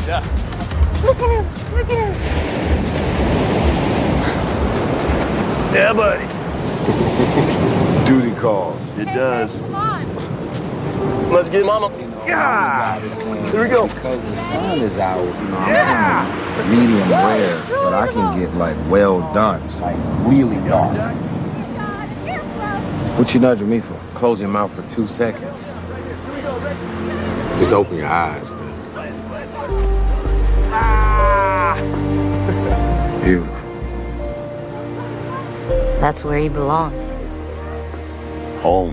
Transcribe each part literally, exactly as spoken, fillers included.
Yeah. Look at him. Look at him. Yeah, buddy. Duty calls. It does. Come on. Let's get mama. Yeah. Here we go. Because the sun is out, you know, I'm Yeah. having medium rare, but I can get like well done. It's like really dark. What you nudging me for? Close your mouth for two seconds. Just open your eyes, man. Beautiful. That's where he belongs. Home.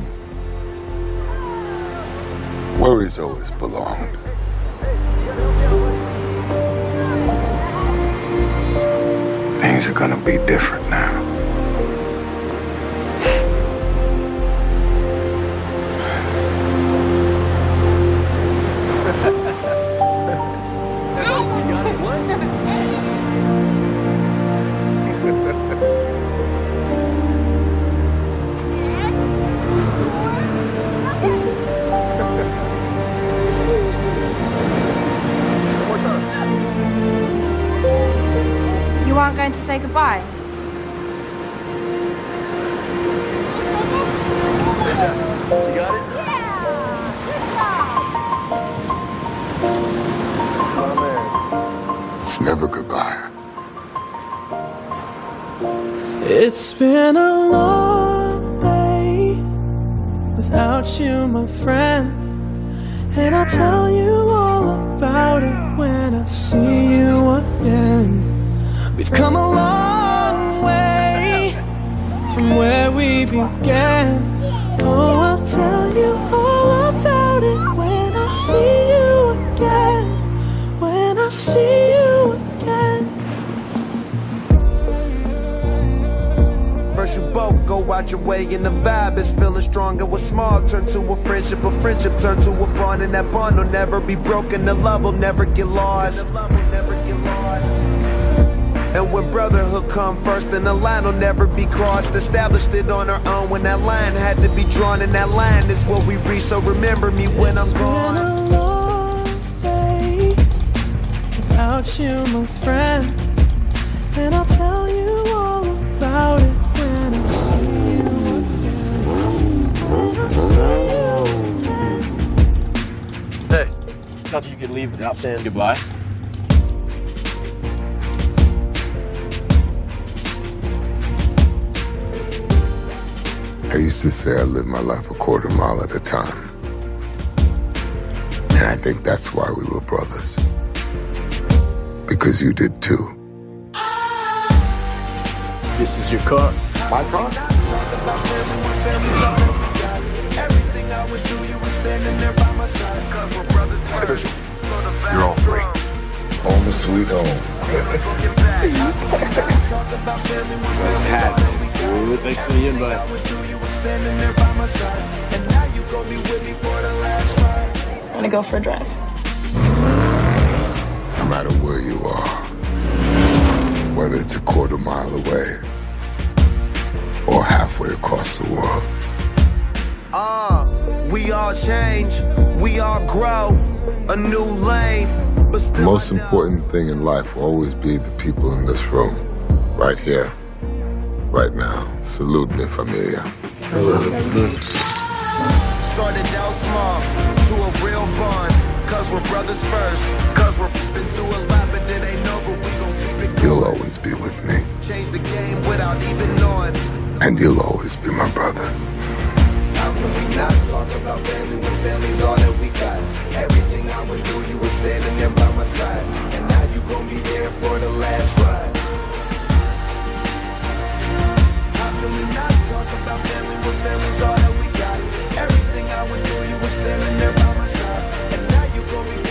Where he's always belonged. Things are gonna be different now. You aren't going to say goodbye? You got it? Oh, man. It's never goodbye. It's been a long day without you, my friend, and I'll tell you all about it when I see you again. We've come a long way from where we began. Oh, I'll tell you all about it when I see you again. When I see you again. First you both go out your way and the vibe is feeling strong. And what's small turn to a friendship, a friendship turn to a bond, and that bond will never be broken. The love will never get lost. And when brotherhood come first, then the line will never be crossed. Established it on our own when that line had to be drawn, and that line is what we reach. So remember me when I'm gone. It's been a long day without you, my friend, and I'll tell you all about it when I see you again. When I see you again. Hey, thought you could leave without saying goodbye. I used to say I lived my life a quarter mile at a time. And I think that's why we were brothers. Because you did too. This is your car. My car? Official. You're all free. Home is sweet home. What's happening, dude? Thanks for the invite. Wanna go for a drive? No matter where you are, whether it's a quarter mile away or halfway across the world. Ah, uh, we all change, we all grow, a new lane. But still The most important thing in life will always be the people in this room, right here, right now. Salute me, familia. started out small to a real bond. Cause we're brothers first. Cause we're been through a lot, but it ain't over. We gon' keep it. You'll always be with me. Change the game without even knowing. And you'll always be my brother. How can we not talk about family when family's all that we got? Everything I would do, you were standing there by my side. And now you gon' be there for the last ride. How can we not talk about family when family's all that we got? Everything I would do, you were standing there by my side. And now you gon' be